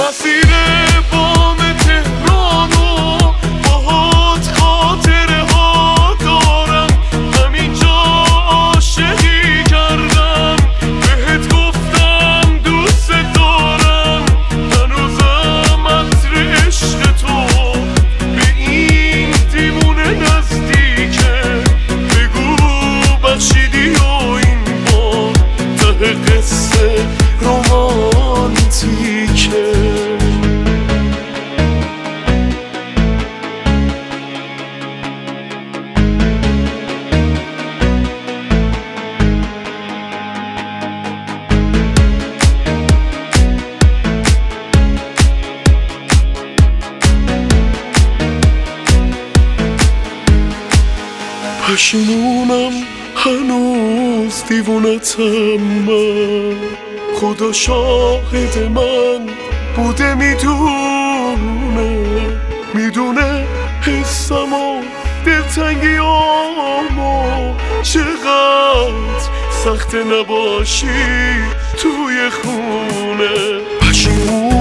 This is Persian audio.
مسیر بام تهران و باهات خاطره ها دارم، همینجا عاشقی کردم، بهت گفتم دوست دارم، هنوزم عطر عشق تو به این دیوونه نزدیکه، بگو بخشیدی و این بار ته قصه رومانتیکه. پشیمونم هنوز دیوونتم من، خدا شاهد من بوده، میدونه حسم و دلتنگیامو، چقدر سخت نباشی توی خونه. پشیمونم